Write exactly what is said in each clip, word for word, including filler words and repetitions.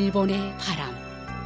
일본의 바람.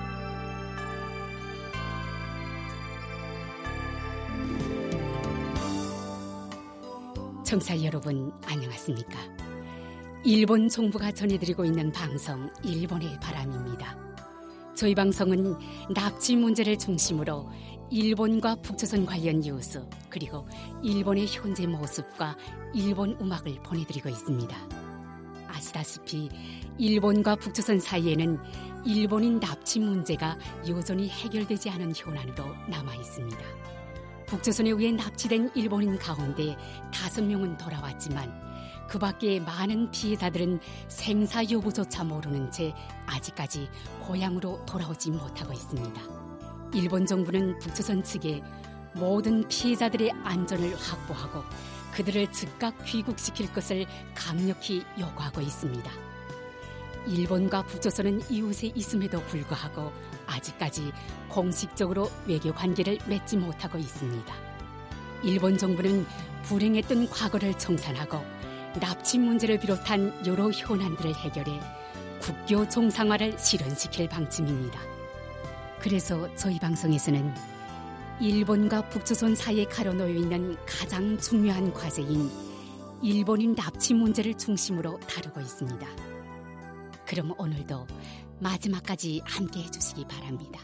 청취자 여러분, 안녕하십니까? 일본 정부가 전해드리고 있는 방송 일본의 바람입니다. 저희 방송은 납치 문제를 중심으로 일본과 북조선 관련 뉴스, 그리고 일본의 현재 모습과 일본 음악을 보내드리고 있습니다. 아시다시피 일본과 북조선 사이에는 일본인 납치 문제가 여전히 해결되지 않은 현안으로 남아 있습니다. 북조선에 의해 납치된 일본인 가운데 다섯 명은 돌아왔지만 그 밖에 많은 피해자들은 생사 여부조차 모르는 채 아직까지 고향으로 돌아오지 못하고 있습니다. 일본 정부는 북조선 측에 모든 피해자들의 안전을 확보하고 그들을 즉각 귀국시킬 것을 강력히 요구하고 있습니다. 일본과 북조선은 이웃에 있음에도 불구하고 아직까지 공식적으로 외교 관계를 맺지 못하고 있습니다. 일본 정부는 불행했던 과거를 청산하고 납치 문제를 비롯한 여러 현안들을 해결해 국교 정상화를 실현시킬 방침입니다. 그래서 저희 방송에서는 일본과 북조선 사이에 가로놓여 있는 가장 중요한 과제인 일본인 납치 문제를 중심으로 다루고 있습니다. 그럼 오늘도 마지막까지 함께 해주시기 바랍니다.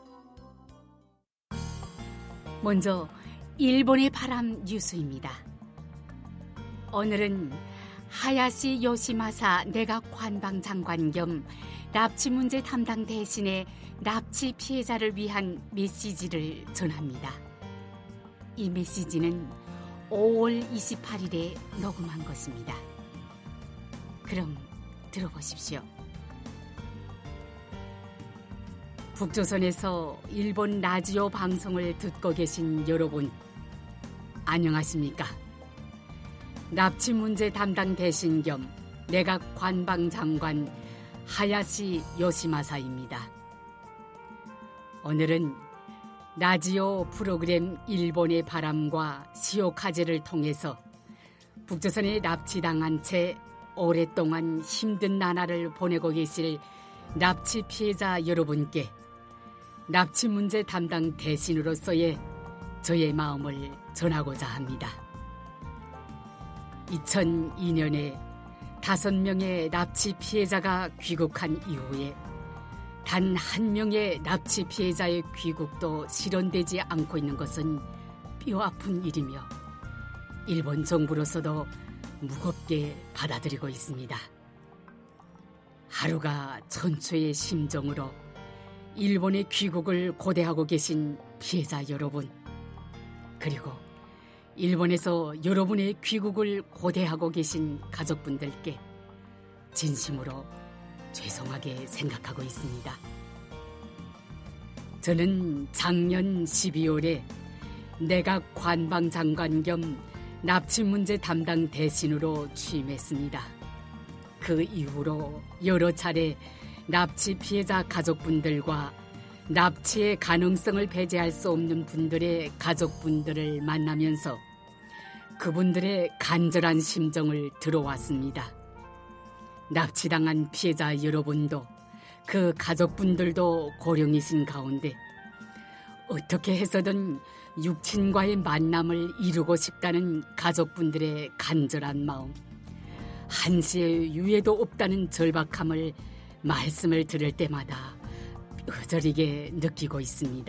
먼저 일본의 바람 뉴스입니다. 오늘은 하야시 요시마사 내각 관방장관 겸 납치 문제 담당 대신에 납치 피해자를 위한 메시지를 전합니다. 이 메시지는 오월 이십팔일에 녹음한 것입니다. 그럼 들어보십시오. 북조선에서 일본 라디오 방송을 듣고 계신 여러분, 안녕하십니까? 납치 문제 담당 대신 겸 내각 관방장관 하야시 요시마사입니다. 오늘은 라디오 프로그램 일본의 바람과 시오카제를 통해서 북조선에 납치당한 채 오랫동안 힘든 나날을 보내고 계실 납치 피해자 여러분께 납치 문제 담당 대신으로서의 저의 마음을 전하고자 합니다. 이천이년에 다섯 명의 납치 피해자가 귀국한 이후에 단 한 명의 납치 피해자의 귀국도 실현되지 않고 있는 것은 뼈아픈 일이며 일본 정부로서도 무겁게 받아들이고 있습니다. 하루가 천추의 심정으로 일본의 귀국을 고대하고 계신 피해자 여러분, 그리고 일본에서 여러분의 귀국을 고대하고 계신 가족분들께 진심으로 죄송하게 생각하고 있습니다. 저는 작년 십이월에 내각 관방장관 겸 납치 문제 담당 대신으로 취임했습니다. 그 이후로 여러 차례 납치 피해자 가족분들과 납치의 가능성을 배제할 수 없는 분들의 가족분들을 만나면서 그분들의 간절한 심정을 들어왔습니다. 납치당한 피해자 여러분도 그 가족분들도 고령이신 가운데 어떻게 해서든 육친과의 만남을 이루고 싶다는 가족분들의 간절한 마음, 한시의 유예도 없다는 절박함을 말씀을 들을 때마다 뼈저리게 느끼고 있습니다.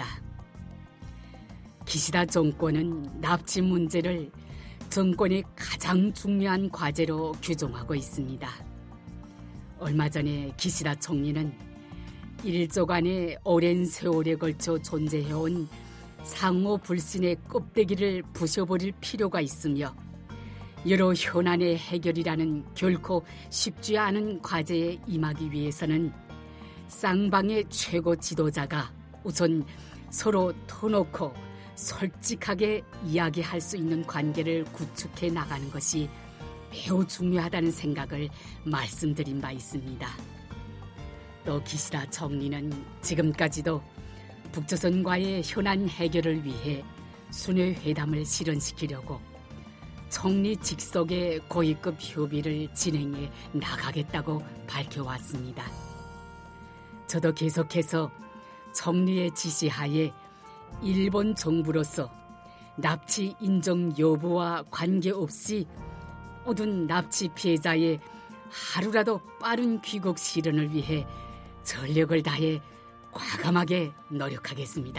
기시다 정권은 납치 문제를 정권의 가장 중요한 과제로 규정하고 있습니다. 얼마 전에 기시다 총리는 일조간의 오랜 세월에 걸쳐 존재해온 상호 불신의 껍데기를 부셔버릴 필요가 있으며 여러 현안의 해결이라는 결코 쉽지 않은 과제에 임하기 위해서는 쌍방의 최고 지도자가 우선 서로 터놓고 솔직하게 이야기할 수 있는 관계를 구축해 나가는 것이 매우 중요하다는 생각을 말씀드린 바 있습니다. 또 기시다 총리는 지금까지도 북조선과의 현안 해결을 위해 순회 회담을 실현시키려고 총리 직속의 고위급 협의를 진행해 나가겠다고 밝혀왔습니다. 저도 계속해서 정리의 지시하에 일본 정부로서 납치 인정 여부와 관계없이 모든 납치 피해자의 하루라도 빠른 귀국 실현을 위해 전력을 다해 과감하게 노력하겠습니다.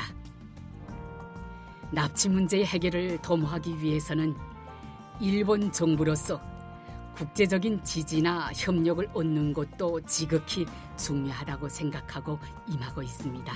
납치 문제의 해결을 도모하기 위해서는 일본 정부로서 국제적인 지지나 협력을 얻는 것도 지극히 중요하다고 생각하고 임하고 있습니다.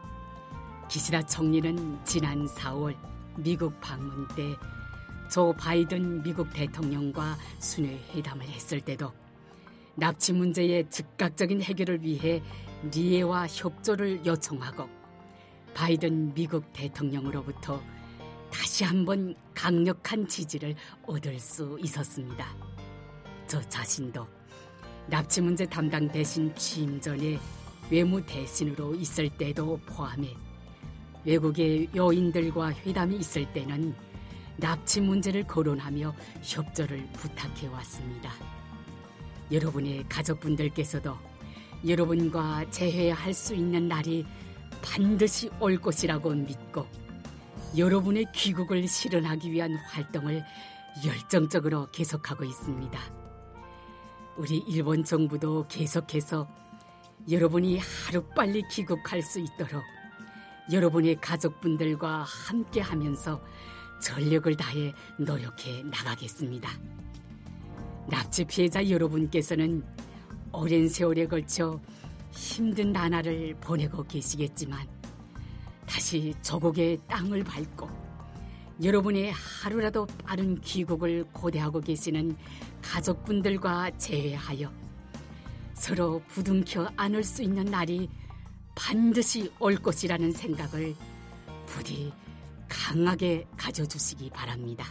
기시다 총리는 지난 사월 미국 방문 때 조 바이든 미국 대통령과 순회 회담을 했을 때도 납치 문제의 즉각적인 해결을 위해 리해와 협조를 요청하고 바이든 미국 대통령으로부터 다시 한번 강력한 지지를 얻을 수 있었습니다. 저 자신도 납치 문제 담당 대신 취임 전에 외무 대신으로 있을 때도 포함해 외국의 요인들과 회담이 있을 때는 납치 문제를 거론하며 협조를 부탁해 왔습니다. 여러분의 가족분들께서도 여러분과 재회할 수 있는 날이 반드시 올 것이라고 믿고 여러분의 귀국을 실현하기 위한 활동을 열정적으로 계속하고 있습니다. 우리 일본 정부도 계속해서 여러분이 하루빨리 귀국할 수 있도록 여러분의 가족분들과 함께하면서 전력을 다해 노력해 나가겠습니다. 납치 피해자 여러분께서는 오랜 세월에 걸쳐 힘든 나날을 보내고 계시겠지만 다시 조국의 땅을 밟고 여러분의 하루라도 빠른 귀국을 고대하고 계시는 가족분들과 재회하여 서로 부둥켜 안을 수 있는 날이 반드시 올 것이라는 생각을 부디 강하게 가져주시기 바랍니다.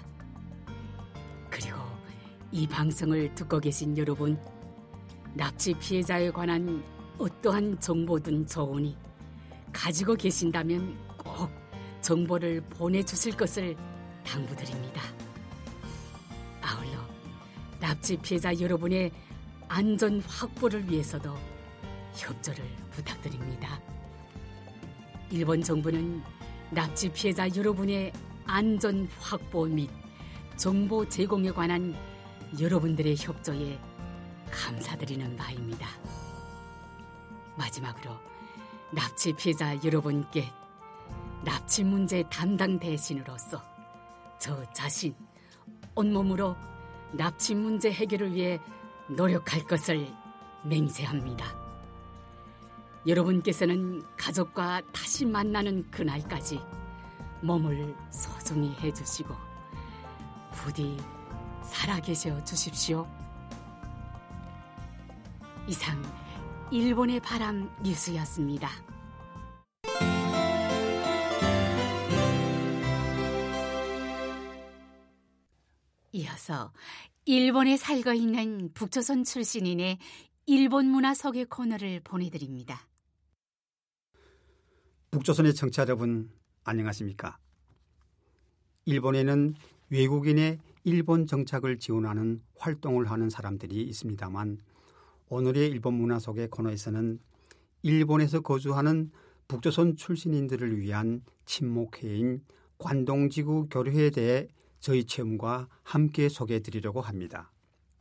그리고 이 방송을 듣고 계신 여러분, 납치 피해자에 관한 어떠한 정보든 좋으니 가지고 계신다면 꼭 정보를 보내주실 것을 당부드립니다. 아울러 납치 피해자 여러분의 안전 확보를 위해서도 협조를 부탁드립니다. 일본 정부는 납치 피해자 여러분의 안전 확보 및 정보 제공에 관한 여러분들의 협조에 감사드리는 바입니다. 마지막으로 납치 피해자 여러분께 납치 문제 담당 대신으로서 저 자신 온몸으로 납치 문제 해결을 위해 노력할 것을 맹세합니다. 여러분께서는 가족과 다시 만나는 그날까지 몸을 소중히 해주시고 부디 살아계셔 주십시오. 이상 일본의 바람 뉴스였습니다. 이어서 일본에 살고 있는 북조선 출신인의 일본 문화 소개 코너를 보내드립니다. 북조선의 청취자 여러분, 안녕하십니까? 일본에는 외국인의 일본 정착을 지원하는 활동을 하는 사람들이 있습니다만 오늘의 일본 문화 소개 코너에서는 일본에서 거주하는 북조선 출신인들을 위한 친목회인 관동지구 교류회에 대해 저희 체험과 함께 소개해드리려고 합니다.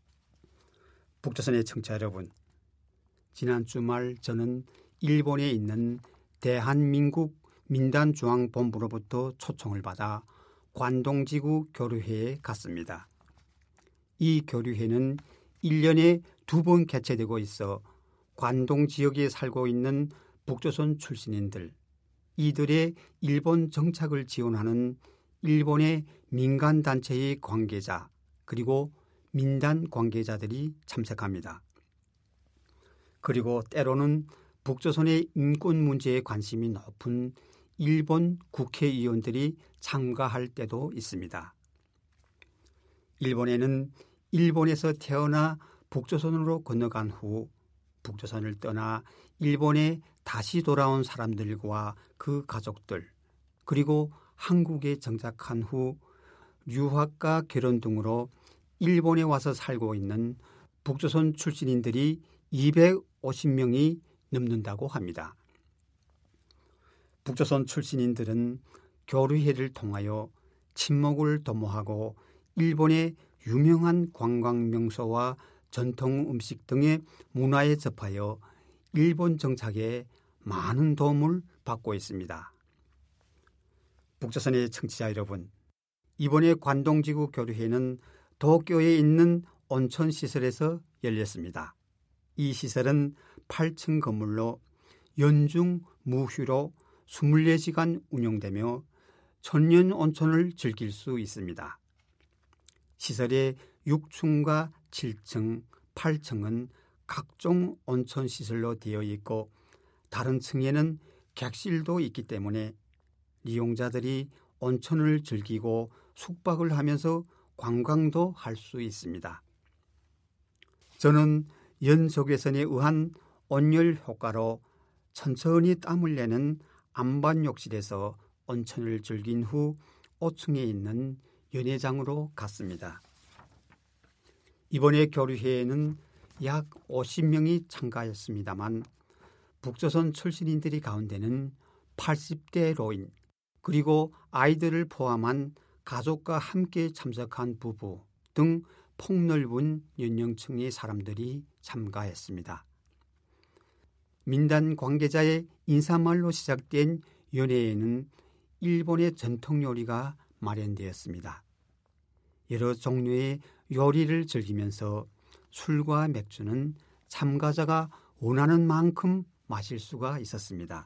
북조선의 청취자 여러분, 지난 주말 저는 일본에 있는 대한민국 민단중앙본부로부터 초청을 받아 관동지구 교류회에 갔습니다. 이 교류회는 일 년에 두 번 개최되고 있어 관동 지역에 살고 있는 북조선 출신인들, 이들의 일본 정착을 지원하는 일본의 민간단체의 관계자 그리고 민단 관계자들이 참석합니다. 그리고 때로는 북조선의 인권 문제에 관심이 높은 일본 국회의원들이 참가할 때도 있습니다. 일본에는 일본에서 태어나 북조선으로 건너간 후 북조선을 떠나 일본에 다시 돌아온 사람들과 그 가족들, 그리고 한국에 정착한 후 유학과 결혼 등으로 일본에 와서 살고 있는 북조선 출신인들이 이백오십 명이 넘는다고 합니다. 북조선 출신인들은 교류회를 통하여 친목을 도모하고 일본의 유명한 관광명소와 전통 음식 등의 문화에 접하여 일본 정착에 많은 도움을 받고 있습니다. 북조선의 청취자 여러분, 이번에 관동지구 교류회는 도쿄에 있는 온천시설에서 열렸습니다. 이 시설은 팔 층 건물로 연중 무휴로 이십사 시간 운영되며 천년 온천을 즐길 수 있습니다. 시설의 육 층과 칠 층, 팔 층은 각종 온천시설로 되어 있고 다른 층에는 객실도 있기 때문에 이용자들이 온천을 즐기고 숙박을 하면서 관광도 할 수 있습니다. 저는 연소개선에 의한 온열 효과로 천천히 땀을 내는 안반욕실에서 온천을 즐긴 후 오 층에 있는 연회장으로 갔습니다. 이번에 교류회에는 약 오십 명이 참가했습니다만 북조선 출신인들이 가운데는 팔십 대 노인 그리고 아이들을 포함한 가족과 함께 참석한 부부 등 폭넓은 연령층의 사람들이 참가했습니다. 민단 관계자의 인사말로 시작된 연회에는 일본의 전통 요리가 마련되었습니다. 여러 종류의 요리를 즐기면서 술과 맥주는 참가자가 원하는 만큼 마실 수가 있었습니다.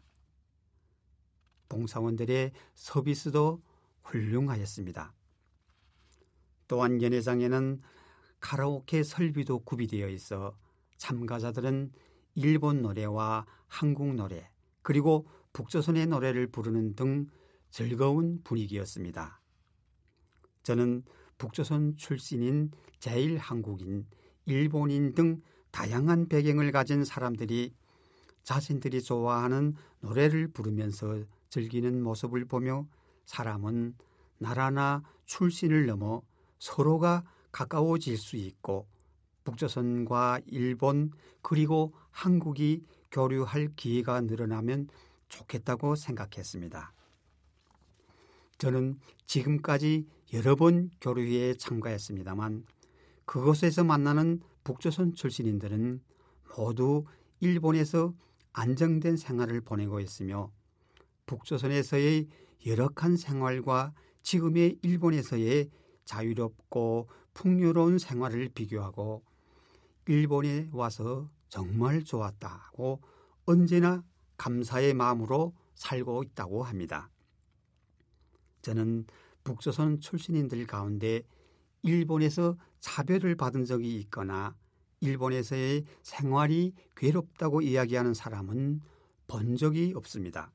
봉사원들의 서비스도 훌륭하였습니다. 또한 연회장에는 카라오케 설비도 구비되어 있어 참가자들은 일본 노래와 한국 노래 그리고 북조선의 노래를 부르는 등 즐거운 분위기였습니다. 저는 북조선 출신인 제일 한국인, 일본인 등 다양한 배경을 가진 사람들이 자신들이 좋아하는 노래를 부르면서 즐기는 모습을 보며 사람은 나라나 출신을 넘어 서로가 가까워질 수 있고 북조선과 일본 그리고 한국이 교류할 기회가 늘어나면 좋겠다고 생각했습니다. 저는 지금까지 여러 번 교류회에 참가했습니다만 그곳에서 만나는 북조선 출신인들은 모두 일본에서 안정된 생활을 보내고 있으며 북조선에서의 열악한 생활과 지금의 일본에서의 자유롭고 풍요로운 생활을 비교하고 일본에 와서 정말 좋았다고 언제나 감사의 마음으로 살고 있다고 합니다. 저는 북조선 출신인들 가운데 일본에서 차별을 받은 적이 있거나 일본에서의 생활이 괴롭다고 이야기하는 사람은 본 적이 없습니다.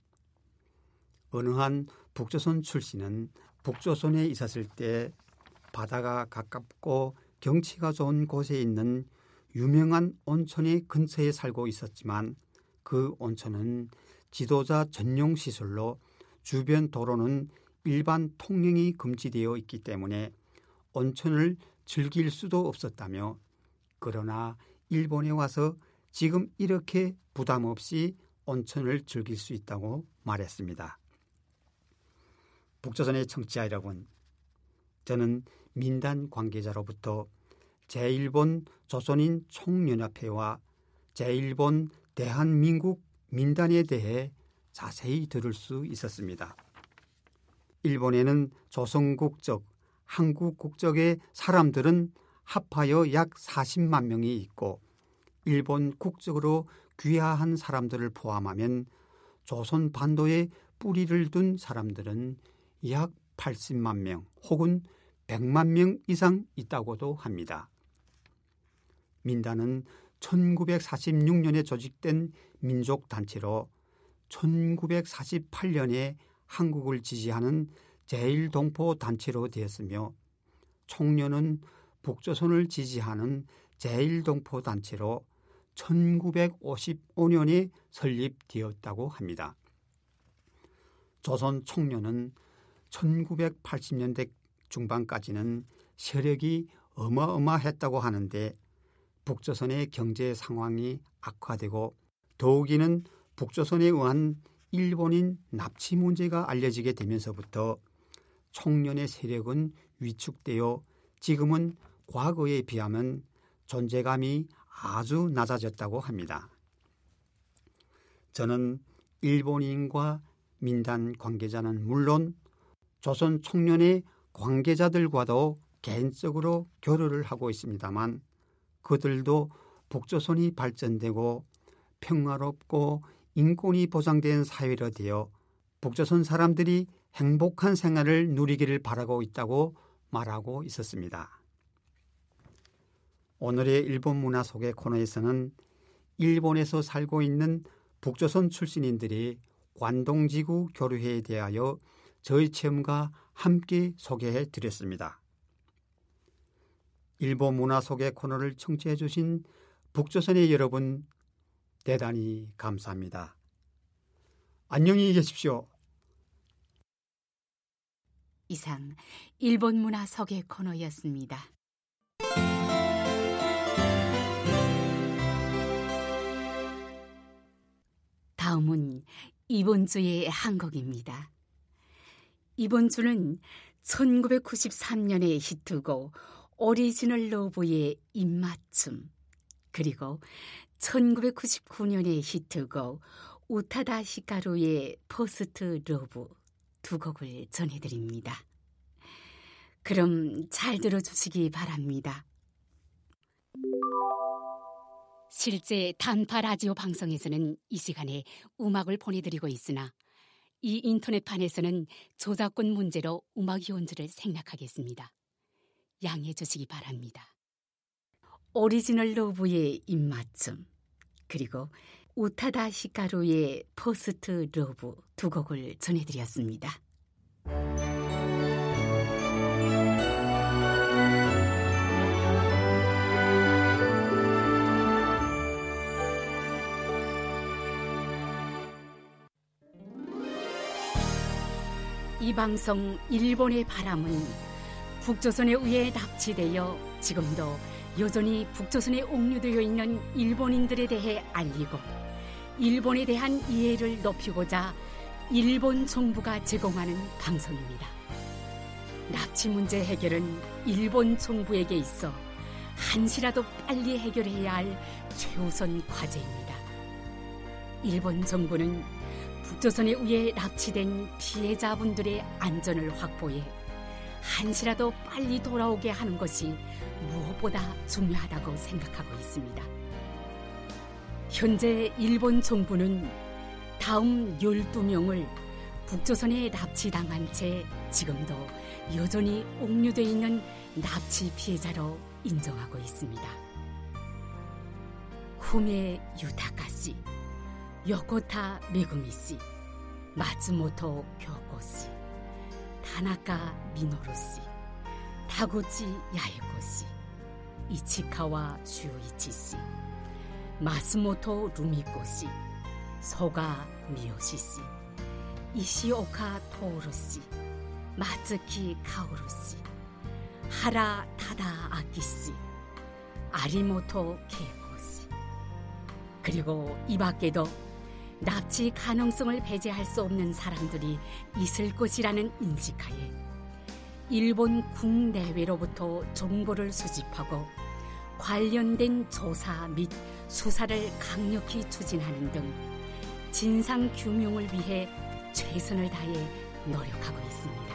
어느 한 북조선 출신은 북조선에 있었을 때 바다가 가깝고 경치가 좋은 곳에 있는 유명한 온천의 근처에 살고 있었지만 그 온천은 지도자 전용 시설로 주변 도로는 일반 통행이 금지되어 있기 때문에 온천을 즐길 수도 없었다며 그러나 일본에 와서 지금 이렇게 부담 없이 온천을 즐길 수 있다고 말했습니다. 북조선의 청취자 여러분, 저는 민단 관계자로부터 제일본 조선인 총연합회와 제일본 대한민국 민단에 대해 자세히 들을 수 있었습니다. 일본에는 조선 국적, 한국 국적의 사람들은 합하여 약 사십만 명이 있고 일본 국적으로 귀화한 사람들을 포함하면 조선 반도에 뿌리를 둔 사람들은 약 팔십만 명 혹은 백만 명 이상 있다고도 합니다. 민단은 천구백사십육 년에 조직된 민족단체로 천구백사십팔 년에 한국을 지지하는 제일동포 단체로 되었으며 총련은 북조선을 지지하는 제일동포 단체로 천구백오십오 년에 설립되었다고 합니다. 조선 총련은 천구백팔십 년대 중반까지는 세력이 어마어마했다고 하는데 북조선의 경제 상황이 악화되고 더욱이는 북조선에 의한 일본인 납치 문제가 알려지게 되면서부터 청년의 세력은 위축되어 지금은 과거에 비하면 존재감이 아주 낮아졌다고 합니다. 저는 일본인과 민단 관계자는 물론 조선 청년의 관계자들과도 개인적으로 교류를 하고 있습니다만 그들도 북조선이 발전되고 평화롭고 인권이 보장된 사회로 되어 북조선 사람들이 행복한 생활을 누리기를 바라고 있다고 말하고 있었습니다. 오늘의 일본 문화 속의 코너에서는 일본에서 살고 있는 북조선 출신인들이 관동지구 교류회에 대하여 저희 체험과 함께 소개해 드렸습니다. 일본 문화 속의 코너를 청취해 주신 북조선의 여러분 대단히 감사합니다. 안녕히 계십시오. 이상 일본 문화 소개 코너였습니다. 다음은 이번 주의 한 곡입니다. 이번 주는 천구백구십삼 년의 히트곡 오리지널 러브의 입맞춤, 그리고 천구백구십구 년의 히트곡 우타다 히카루의 퍼스트 러브 두 곡을 전해드립니다. 그럼 잘 들어주시기 바랍니다. 실제 단파 라디오 방송에서는 이 시간에 음악을 보내드리고 있으나 이 인터넷판에서는 저작권 문제로 음악 연주를 생략하겠습니다. 양해해 주시기 바랍니다. 오리지널 러브의 입맞춤, 그리고 우타다 히카루의 퍼스트 러브 두 곡을 전해드렸습니다. 이 방송 일본의 바람은 북조선에 의해 납치되어 지금도 여전히 북조선에 옥류되어 있는 일본인들에 대해 알리고 일본에 대한 이해를 높이고자 일본 정부가 제공하는 방송입니다. 납치 문제 해결은 일본 정부에게 있어 한시라도 빨리 해결해야 할 최우선 과제입니다. 일본 정부는 북조선에 의해 납치된 피해자분들의 안전을 확보해 한시라도 빨리 돌아오게 하는 것이 무엇보다 중요하다고 생각하고 있습니다. 현재 일본 정부는 다음 열두 명을 북조선에 납치당한 채 지금도 여전히 옥류되어 있는 납치 피해자로 인정하고 있습니다. 후메 유타카 씨, 요코타 메구미 씨, 마츠모토 교코 씨, 타나카 미노루 씨, 타구치 야에코 씨, 이치카와 슈이치 씨, 마스모토 루미코 씨, 소가 미요시 씨, 이시오카 토오루 씨, 마츠키 카오루 씨, 하라 타다 아키 씨, 아리모토 케이코 씨, 그리고 이 밖에도 납치 가능성을 배제할 수 없는 사람들이 있을 것이라는 인식하에 일본 국내외로부터 정보를 수집하고 관련된 조사 및 수사를 강력히 추진하는 등 진상규명을 위해 최선을 다해 노력하고 있습니다.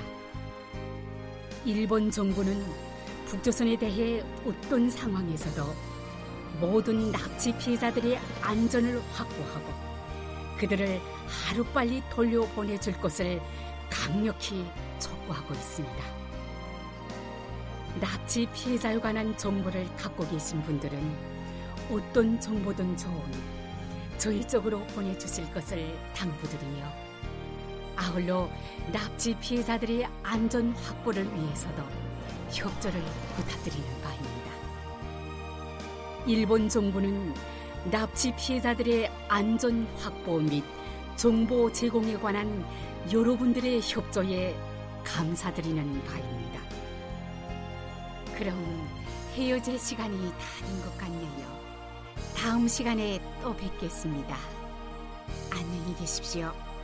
일본 정부는 북조선에 대해 어떤 상황에서도 모든 납치 피해자들의 안전을 확보하고 그들을 하루빨리 돌려보내줄 것을 강력히 촉구하고 있습니다. 납치 피해자에 관한 정보를 갖고 계신 분들은 어떤 정보든 좋으니 저희 쪽으로 보내주실 것을 당부드리며 아울러 납치 피해자들의 안전 확보를 위해서도 협조를 부탁드리는 바입니다. 일본 정부는 납치 피해자들의 안전 확보 및 정보 제공에 관한 여러분들의 협조에 감사드리는 바입니다. 그럼 헤어질 시간이 다 된 것 같네요. 다음 시간에 또 뵙겠습니다. 안녕히 계십시오.